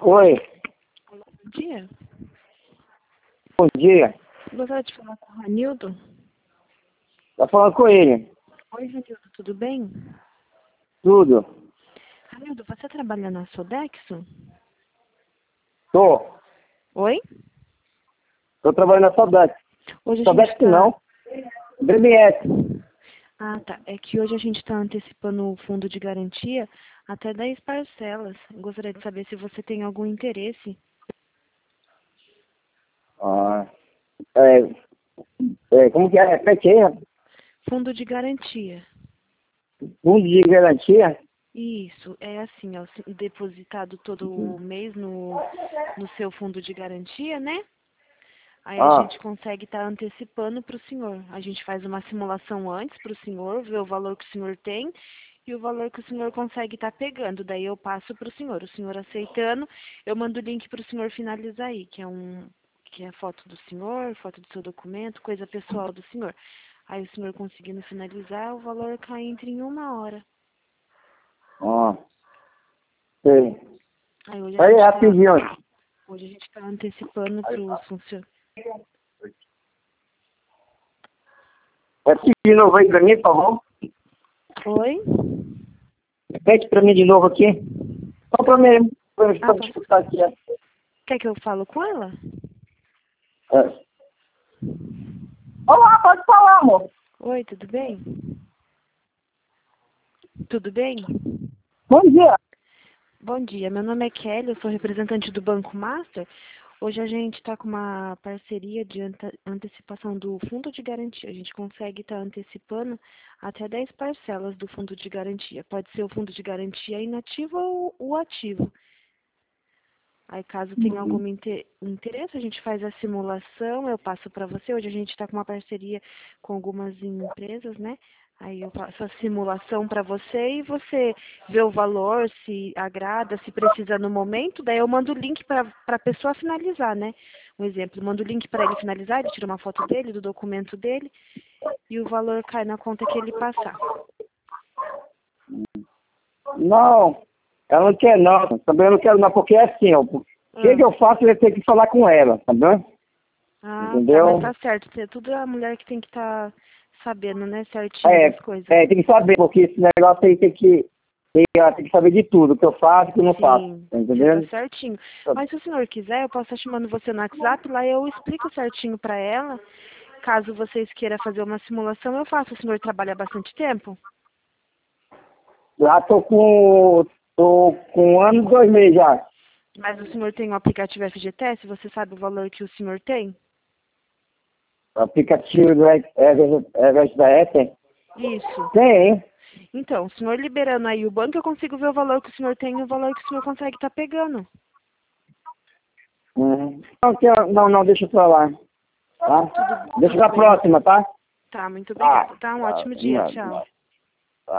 Oi, Bom dia. bom dia. Gostaria de falar com o Ranildo. Tá falando com ele. Oi, Ranildo, tudo bem? Tudo. Ranildo, você trabalha na Sodexo? Tô. Oi? Tô trabalhando na Sodexo. Hoje a gente Sodexo tá... não. BMS. Ah, tá. É que hoje a gente está antecipando o fundo de garantia até 10 parcelas. Gostaria de saber se você tem algum interesse. Ah, como que é? Repete aí, rapaz. Fundo de garantia. Fundo de garantia? Isso, é assim, ó, depositado todo mês no seu fundo de garantia, né? Aí a Ah, gente consegue estar antecipando para o senhor. A gente faz uma simulação antes para o senhor, ver o valor que o senhor tem e o valor que o senhor consegue estar pegando. Daí eu passo para o senhor. O senhor aceitando, eu mando o link para o senhor finalizar aí, que é foto do senhor, foto do seu documento, coisa pessoal do senhor. Aí o senhor conseguindo finalizar, o valor cai entre em 1 hora. ah, sei. Aí hoje a Aí, gente está rapidinho. hoje a gente tá antecipando para os funcionários. Repete de novo aí pra mim, por favor. Oi? Repete pra mim de novo aqui. Só pra mim, pra eu Ah, escutar aqui. quer que eu falo com ela? É. Olá, pode falar, amor. Oi, tudo bem? Tudo bem? Bom dia. Bom dia, meu nome é Kelly, eu sou representante do Banco Master. Hoje a gente está com uma parceria de antecipação do fundo de garantia. A gente consegue estar antecipando até 10 parcelas do fundo de garantia. Pode ser o fundo de garantia inativo ou o ativo. Aí, caso tenha algum interesse, a gente faz a simulação, eu passo para você. Hoje a gente está com uma parceria com algumas empresas, né? Aí eu faço a simulação para você e você vê o valor, se agrada, se precisa no momento. Daí eu mando o link para a pessoa finalizar, né? Um exemplo, mando o link para ele finalizar, ele tira uma foto dele, do documento dele, e o valor cai na conta que ele passar. Não, ela não quer não. Também eu não quero não, porque é assim, ó. O que Ah, eu faço, eu tenho que falar com ela, tá bom? tá, mas Entendeu? tá certo. Tudo é a mulher que tem que estar sabendo, né, certinho das coisas. Tem que saber, porque esse negócio aí tem que saber de tudo, o que eu faço e o que eu não faço, Sim, tá já tá entendendo? certinho. Mas se o senhor quiser, eu posso estar chamando você no WhatsApp, lá eu explico certinho para ela. Caso vocês queiram fazer uma simulação, eu faço. O senhor trabalha bastante tempo? Já tô com 1 ano e 2 meses já. Mas o senhor tem o aplicativo FGTS? Você sabe o valor que o senhor tem? O aplicativo do da tem? Isso. Tem. Então, o senhor liberando aí o banco, eu consigo ver o valor que o senhor tem e o valor que o senhor consegue estar pegando. Não, deixa pra lá, tá? Deixa Tudo pra bem. próxima, tá? Tá, muito Tá, obrigada. Tá, um tá, ótimo dia. não, Tchau.